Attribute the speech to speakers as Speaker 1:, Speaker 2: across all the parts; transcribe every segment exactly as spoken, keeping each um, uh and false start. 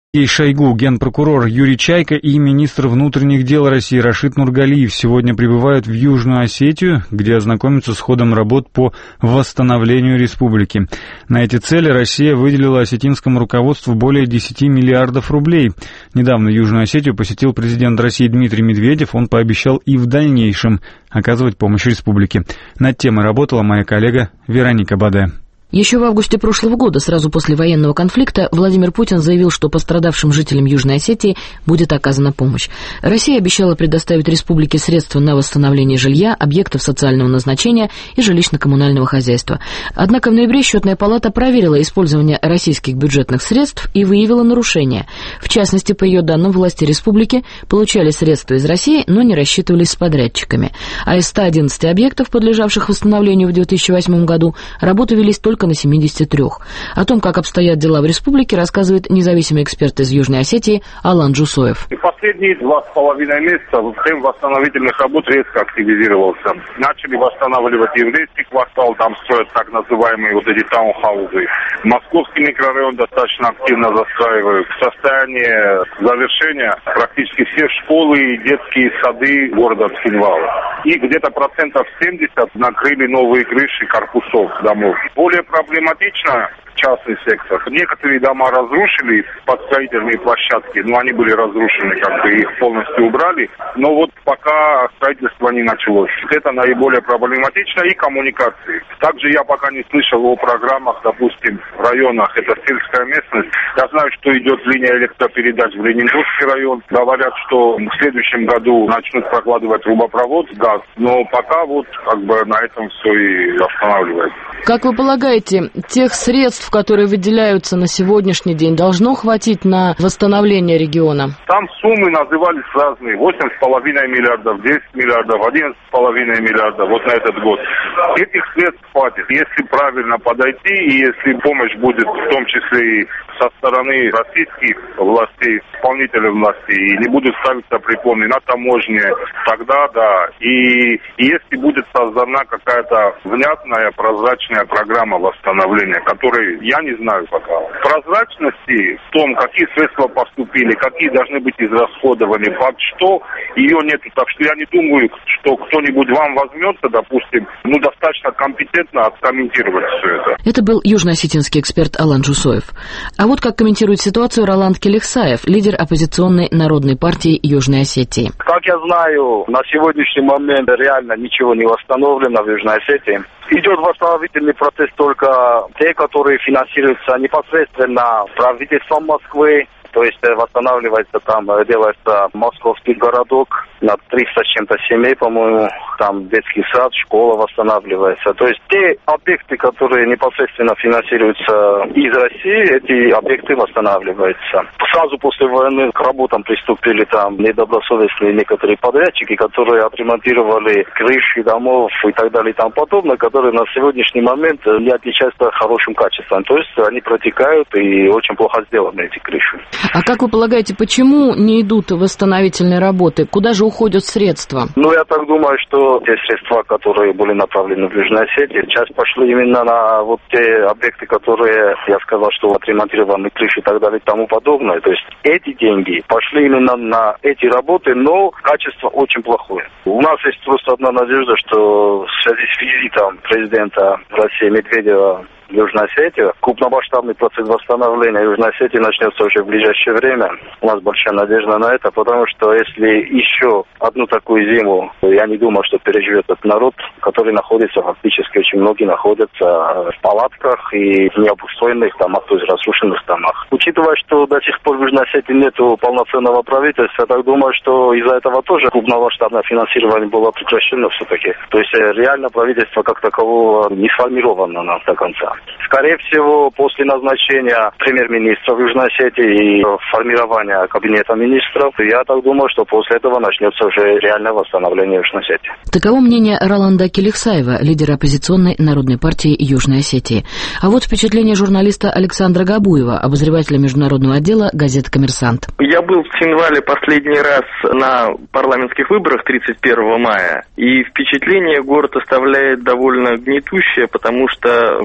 Speaker 1: Сергей Шойгу, генпрокурор Юрий Чайка и министр внутренних дел России Рашид Нургалиев сегодня прибывают в Южную Осетию, где ознакомятся с ходом работ по восстановлению республики. На эти цели Россия выделила осетинскому руководству более десяти миллиардов рублей. Недавно Южную Осетию посетил президент России Дмитрий Медведев. Он пообещал и в дальнейшем оказывать помощь республике. Над темой работала моя коллега Вероника Баде.
Speaker 2: Еще в августе прошлого года, сразу после военного конфликта, Владимир Путин заявил, что пострадавшим жителям Южной Осетии будет оказана помощь. Россия обещала предоставить республике средства на восстановление жилья, объектов социального назначения и жилищно-коммунального хозяйства. Однако в ноябре Счетная палата проверила использование российских бюджетных средств и выявила нарушения. В частности, по ее данным, власти республики получали средства из России, но не рассчитывались с подрядчиками. А из ста одиннадцати объектов, подлежавших восстановлению в две тысячи восьмом году, работы велись только на семидесяти трёх. О том, как обстоят дела в республике, рассказывает независимый эксперт из Южной Осетии Алан Джусоев.
Speaker 3: Последние два с половиной месяца темп восстановительных работ резко активизировался. Начали восстанавливать еврейский квартал, там строят так называемые вот эти таунхаузы. Московский микрорайон достаточно активно застраивают. В состоянии завершения практически все школы и детские сады города Цхинвала. И где-то процентов семьдесят накрыли новые крыши корпусов домов. Более проблематично частный сектор. Некоторые дома разрушили под строительные площадки, но они были разрушены, как бы их полностью убрали. Но вот пока строительство не началось. Это наиболее проблематично, и коммуникации. Также я пока не слышал о программах, допустим, в районах, это сельская местность. Я знаю, что идет линия электропередач в Ленинградский район. Говорят, что в следующем году начнут прокладывать трубопровод, газ. Но пока вот как бы на этом все и останавливается.
Speaker 2: Как вы полагаете, тех средств, которые выделяются на сегодняшний день, должно хватить на восстановление региона?
Speaker 3: Там суммы назывались разные. восемь с половиной миллиардов, десять миллиардов, одиннадцать с половиной миллиардов вот на этот год. Этих средств хватит, если правильно подойти, и если помощь будет в том числе и со стороны российских властей, исполнителей власти, и не будут ставиться препоны на таможне, тогда да. И, и если будет создана какая-то внятная, прозрачная программа восстановления, которой я не знаю пока. Прозрачности в том, какие средства поступили, какие должны быть израсходованы, под что, ее нету. Так что я не думаю, что кто-нибудь вам возьмется, допустим, ну, достаточно компетентно откомментировать все это.
Speaker 2: Это был южно-осетинский эксперт Алан Джусоев. А вот как комментирует ситуацию Роланд Келихсаев, лидер оппозиционной народной партии Южной Осетии.
Speaker 4: Как я знаю, на сегодняшний момент реально ничего не восстановлено в Южной Осетии. Идет восстановительный процесс только те, которые финансируются непосредственно правительством Москвы. То есть восстанавливается там, делается московский городок на триста с чем-то семей, по-моему, там детский сад, школа восстанавливается. То есть те объекты, которые непосредственно финансируются из России, эти объекты восстанавливаются. Сразу после войны к работам приступили там недобросовестные некоторые подрядчики, которые отремонтировали крыши домов и так далее и тому подобное, которые на сегодняшний момент не отличаются хорошим качеством. То есть они протекают и очень плохо сделаны, эти крыши.
Speaker 2: А как вы полагаете, почему не идут восстановительные работы? Куда же уходят средства?
Speaker 4: Ну, я так думаю, что те средства, которые были направлены в Южной Осетии, часть пошли именно на вот те объекты, которые, я сказал, что отремонтированы крыши и так далее и тому подобное. То есть эти деньги пошли именно на эти работы, но качество очень плохое. У нас есть просто одна надежда, что в связи с визитом президента России Медведева в Южной Осетии крупномасштабный процесс восстановления Южной Осетии начнется уже в ближайшее время. У нас большая надежда на это, потому что если еще одну такую зиму, я не думаю, что переживет этот народ, который находится фактически, очень многие находятся в палатках и в необустроенных домах, то есть разрушенных домах. Учитывая, что до сих пор в Южной Осетии нет полноценного правительства, я так думаю, что из-за этого тоже крупномасштабное финансирование было прекращено все-таки. То есть реально правительство как такового не сформировано до конца. Скорее всего, после назначения премьер-министра в Южной Осетии и формирования кабинета министров, я так думаю, что после этого начнется уже реальное восстановление Южной Осетии.
Speaker 2: Таково мнение Роланда Келихсаева, лидера оппозиционной народной партии Южной Осетии. А вот впечатление журналиста Александра Габуева, обозревателя международного отдела газеты «Коммерсант».
Speaker 5: Я был в Цхинвале последний раз на парламентских выборах тридцать первого мая, и впечатление город оставляет довольно гнетущее, потому что количество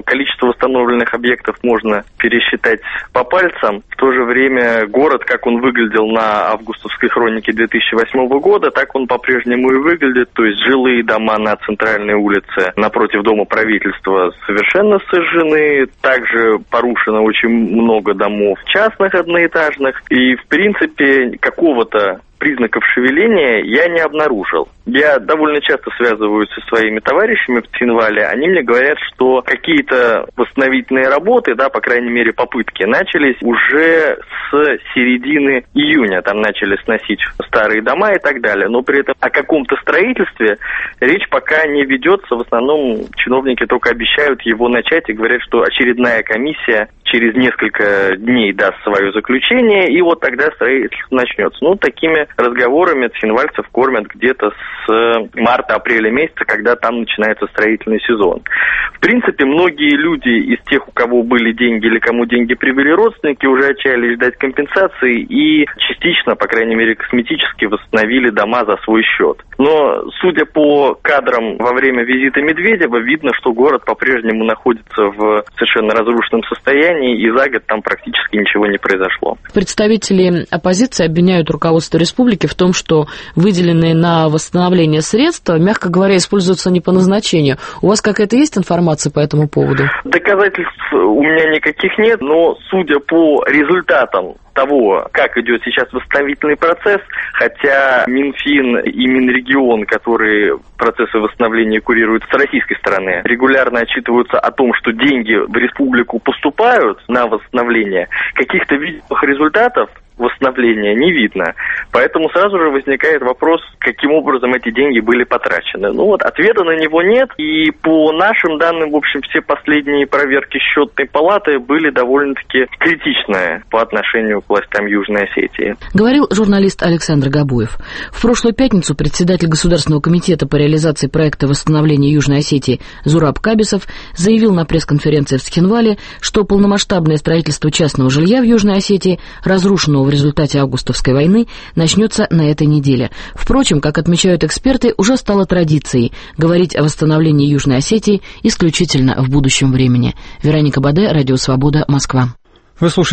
Speaker 5: количество восстановленных объектов можно пересчитать по пальцам. В то же время город, как он выглядел на августовской хронике две тысячи восьмого года, так он по-прежнему и выглядит. То есть жилые дома на центральной улице напротив Дома правительства совершенно сожжены. Также порушено очень много домов частных одноэтажных. И, в принципе, какого-то признаков шевеления я не обнаружил. Я довольно часто связываюсь со своими товарищами в Цхинвале. Они мне говорят, что какие-то восстановительные работы, да, по крайней мере попытки, начались уже с середины июня. Там начали сносить старые дома и так далее. Но при этом о каком-то строительстве речь пока не ведется. В основном чиновники только обещают его начать и говорят, что очередная комиссия через несколько дней даст свое заключение, и вот тогда строительство начнется. Ну, такими разговорами цхинвальцев кормят где-то с марта-апреля месяца, когда там начинается строительный сезон. В принципе, многие люди из тех, у кого были деньги или кому деньги привели родственники, уже отчаялись ждать компенсации и частично, по крайней мере, косметически восстановили дома за свой счет. Но, судя по кадрам во время визита Медведева, видно, что город по-прежнему находится в совершенно разрушенном состоянии, и за год там практически ничего не произошло.
Speaker 2: Представители оппозиции обвиняют руководство республики в том, что выделенные на восстановление средства, мягко говоря, используются не по назначению. У вас какая-то есть информация по этому поводу?
Speaker 5: Доказательств у меня никаких нет, но судя по результатам того, как идет сейчас восстановительный процесс, хотя Минфин и Минрегион, которые процессы восстановления курируют с российской стороны, регулярно отчитываются о том, что деньги в республику поступают на восстановление, каких-то видимых результатов восстановления не видно. Поэтому сразу же возникает вопрос, каким образом эти деньги были потрачены. Ну вот, ответа на него нет, и по нашим данным, в общем, все последние проверки счетной палаты были довольно-таки критичные по отношению к властям Южной Осетии.
Speaker 2: Говорил журналист Александр Габуев. В прошлую пятницу председатель Государственного комитета по реализации проекта восстановления Южной Осетии Зураб Кабисов заявил на пресс-конференции в Цхинвале, что полномасштабное строительство частного жилья в Южной Осетии, разрушенного в результате августовской войны, начнется на этой неделе. Впрочем, как отмечают эксперты, уже стало традицией говорить о восстановлении Южной Осетии исключительно в будущем времени. Вероника Баде, Радио Свобода, Москва.
Speaker 1: Вы слушаете